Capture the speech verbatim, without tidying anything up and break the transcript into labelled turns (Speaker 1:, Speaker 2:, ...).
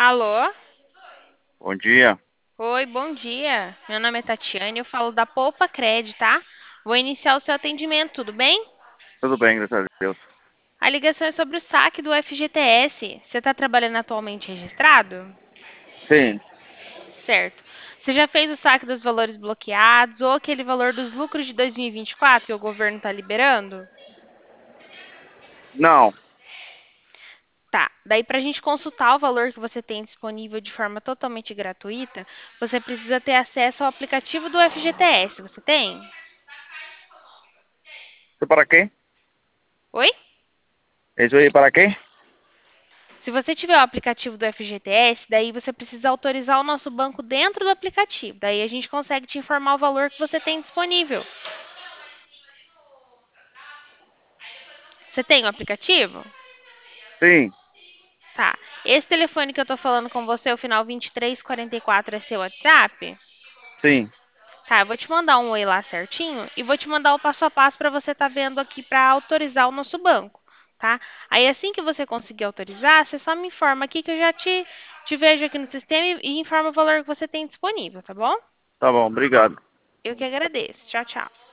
Speaker 1: Alô?
Speaker 2: Bom dia.
Speaker 1: Oi, bom dia. Meu nome é Tatiane, eu falo da Poupa Cred, tá? Vou iniciar o seu atendimento, tudo bem?
Speaker 2: Tudo bem, graças a Deus.
Speaker 1: A ligação é sobre o saque do F G T S. Você está trabalhando atualmente registrado?
Speaker 2: Sim.
Speaker 1: Certo. Você já fez o saque dos valores bloqueados ou aquele valor dos lucros de dois mil e vinte e quatro que o governo está liberando?
Speaker 2: Não.
Speaker 1: Tá. Daí, para a gente consultar o valor que você tem disponível de forma totalmente gratuita, você precisa ter acesso ao aplicativo do F G T S. Você tem?
Speaker 2: Isso para quem?
Speaker 1: Oi?
Speaker 2: Isso aí para quem?
Speaker 1: Se você tiver o aplicativo do F G T S, daí você precisa autorizar o nosso banco dentro do aplicativo. Daí a gente consegue te informar o valor que você tem disponível. Você tem o aplicativo?
Speaker 2: Sim,
Speaker 1: Tá. Esse telefone que eu tô falando com você, o final vinte e três quarenta e quatro, é seu WhatsApp?
Speaker 2: sim.
Speaker 1: Tá, eu vou te mandar um oi lá certinho e vou te mandar o passo a passo para você estar vendo aqui para autorizar o nosso banco, tá? Aí assim que você conseguir autorizar, você só me informa aqui que eu já te, te vejo aqui no sistema e, e informa o valor que você tem disponível, tá bom?
Speaker 2: Tá bom, obrigado.
Speaker 1: Eu que agradeço. Tchau, tchau.